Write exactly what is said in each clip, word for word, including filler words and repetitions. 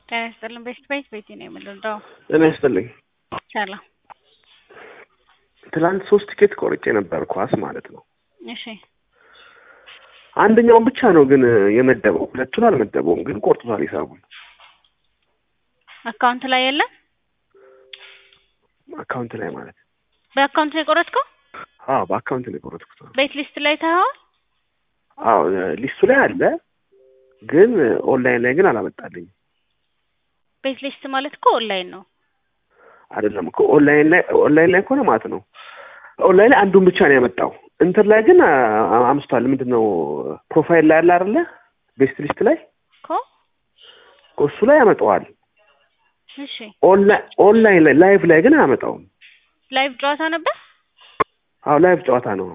ጤና ይስጥልኝ ቤስት ባይት ቤቴ ነው የምንለው። ጤና ይስጥልኝ። ሰላም። ትላንት ሶስት ቲኬት ቆርጬ ነበር ኳስ ማለት ነው። እሺ አንደኛውን ብቻ ነው ግን የመደበው፣ ሁለቱን አልመደበውም ግን ቆርጦታል ሂሳቡን። አካውንት ላይ የለም? አካውንት ላይ ማለት በአካውንት ላይ ቆረጥከው? አዎ በአካውንት ላይ ቆረጥኩት። ቤት ሊስት ላይ ታየዋል? አዎ ሊስቱ ላይ አለ ግን ኦንላይን ላይ ግን አላመጣልኝም። ቤት ሊስት ማለት እኮ ኦንላይን ነው አይደለም እኮ ኦንላይን ላይ ኦንላይን ላይ ከሆነ ማለት ነው። ኦንላይን ላይ አንዱን ብቻ ነው ያመጣው። እንትን ላይ ግን አምስቷል። ምንድነው ፕሮፋይል ላይ አለ አይደለ? ቤስት ሊስት ላይ እኮ እሱ ላይ ያመጣዋል። እሺ ኦንላይን ኦንላይን ላይ ላይቭ ላይ ግን አያመጣውም። ላይቭ ጨዋታ ነበር? አዎ ላይቭ ጨዋታ ነው።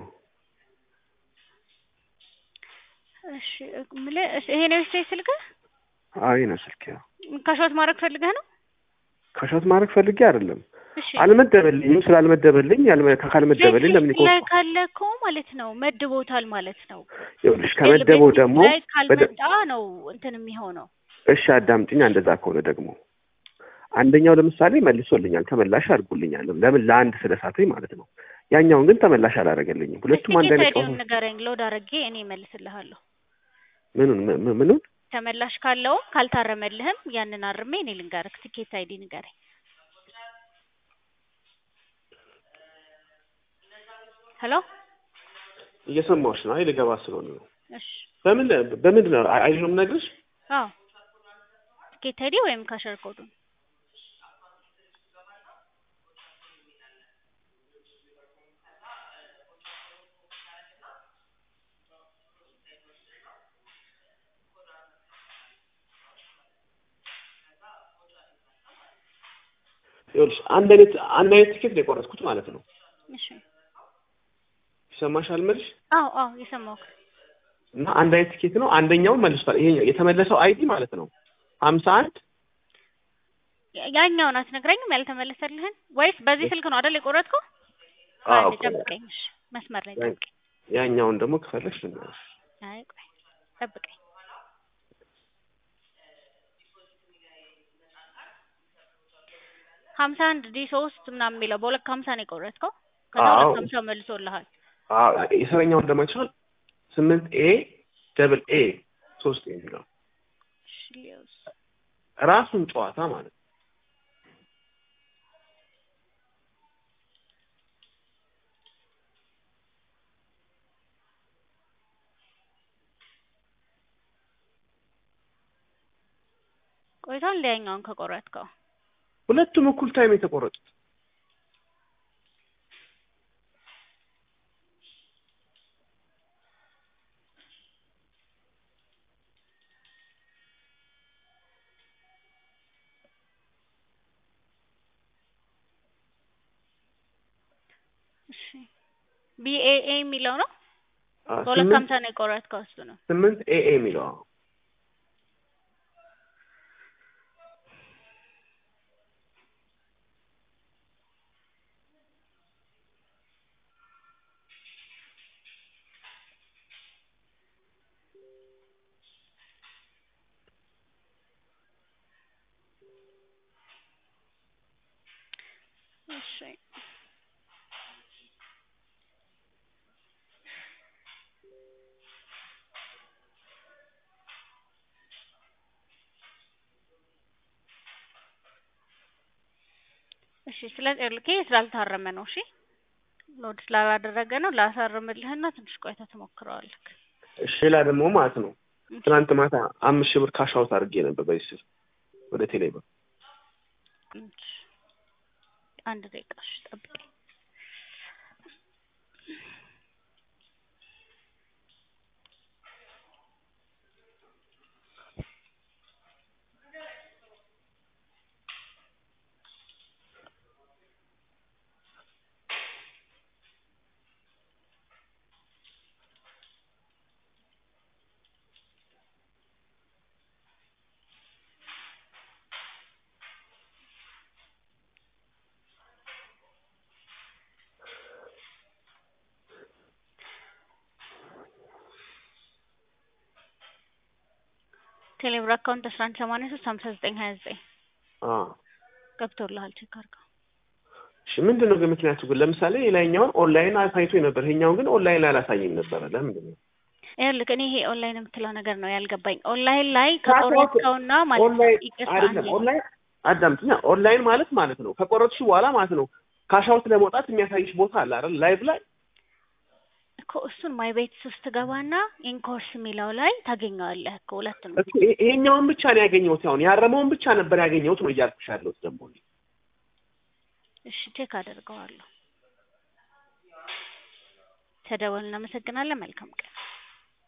እሺ ምለ ይሄ ነው ስልክ ስልክ? አዎ ይሄ ነው ስልክ። ካሾት ማድረግ ፈልገህ ነው? ካሾት ማድረግ ፈልጌ አይደለም። እሺ አልመደበልኝም። ስላልመደበልኝ ያልመ ካልመደበልኝ ለምን ይቆርጥ? ላይ ካለኮ ማለት ነው መድቦታል ማለት ነው። ይኸውልሽ ከመደበው ደግሞ ካልመጣ ነው እንትን የሚሆነው። እሺ አዳምጪኝ። እንደዛ ከሆነ ደግሞ አንደኛው ለምሳሌ መልሶልኛል፣ ተመላሽ አድርጎልኛል። ለምን ለአንድ ስለሳተኝ ማለት ነው። ያኛውን ግን ተመላሽ አላደረገልኝም። ሁለቱም አንድ አይነት ነው። ንገረኝ፣ ሎድ አድርጌ እኔ መልስልሃለሁ። ምኑን ምኑን? ተመላሽ ካለው ካልታረመልህም ያንን አርሜ እኔ ልንገርክ። ቲኬት አይዲ ንገረኝ። ሄሎ እየሰማሁሽ ነው። አይ ልገባ ስለሆነ ነው። እሺ በምን በምን ነው አይዞም ነግርሽ? አዎ ቲኬት አይዲ ወይም ካሸር ኮዱን ይኸውልሽ አንድ አይነት አንድ አይነት ቲኬት ነው የቆረጥኩት ማለት ነው። እሺ ይሰማሻል መልሽ? አዎ አዎ የሰማሁት። እና አንድ አይነት ቲኬት ነው። አንደኛው መልሷል። ይሄ የተመለሰው አይዲ ማለት ነው ሀምሳ አንድ ያኛውን አትነግረኝም? ያልተመለሰልህን ወይስ በዚህ ስልክ ነው አይደል የቆረጥከው? አዎ ጠብቀኝ። እሺ መስመር ላይ ጠብቀኝ። ያኛውን ደግሞ ከፈለግሽ ልንገርሽ። አይ ቆይ ጠብቀኝ። ሀምሳ አንድ ዲ ሶስት ምናምን የሚለው በሁለት ሀምሳ ነው የቆረጥከው? ከዛ ሁለት ሀምሳ መልሶልሃል። አዎ የሰረኛውን ደግሞ ይችላል ስምንት ኤ ደብል ኤ ሶስት የሚለው ራሱን ጨዋታ ማለት ነው። ቆይቷል ለያኛውን ከቆረጥከው? ሁለቱም እኩል ታይም የተቆረጡት። እሺ ቢኤኤ የሚለው ነው? በሁለት ሀምሳ ነው የቆረጥከው? እሱ ነው ስምንት ኤኤ የሚለው። እሺ እሺ ስለዚህ ልኬ ስላልታረመ ነው። እሺ ሎድ ስላላደረገ ነው። ላሳርምልህና ትንሽ ቆይታ ትሞክረዋለህ። እሺ ሌላ ደግሞ ማለት ነው ትናንት ማታ አምስት ሺህ ብር ካሽ አውት አድርጌ ነበር በዚህ ወደ ቴሌብር። አንድ ደቂቃ እሺ ጠብቀኝ። ቴሌብር አካውንት አስራ አንድ ሰማንያ ሶስት ሀምሳ ዘጠኝ ሀያ ዘጠኝ አ ገብቶልሃል ቼክ አድርገው እሺ ምንድነው ግን ምክንያቱ ግን ለምሳሌ ሌላኛውን ኦንላይን አሳይቶ ነበር ይሄኛውን ግን ኦንላይን ላይ አላሳየኝ ነበር ለምንድን ነው ይኸውልህ እኔ ይሄ ኦንላይን የምትለው ነገር ነው ያልገባኝ ኦንላይን ላይ ከቆረጥከውና ማለት ኦንላይን ይቅርታ አይደለም ኦንላይን አዳምጥኛ ኦንላይን ማለት ማለት ነው ከቆረጥሽ በኋላ ማለት ነው ካሻውት ለመውጣት የሚያሳይሽ ቦታ አለ አይደል ላይቭ ላይ እኮ እሱን ማይ ቤት ውስጥ ገባና ኢንኮርስ የሚለው ላይ ታገኘዋለህ እኮ ሁለቱንም እኮ ይሄኛውን ብቻ ነው ያገኘሁት አሁን ያረመውን ብቻ ነበር ያገኘሁት ነው እያልኩሽ ያለሁት ደግሞ እሺ ቼክ አደርገዋለሁ ተደውልና መሰግናለን መልካም ቀን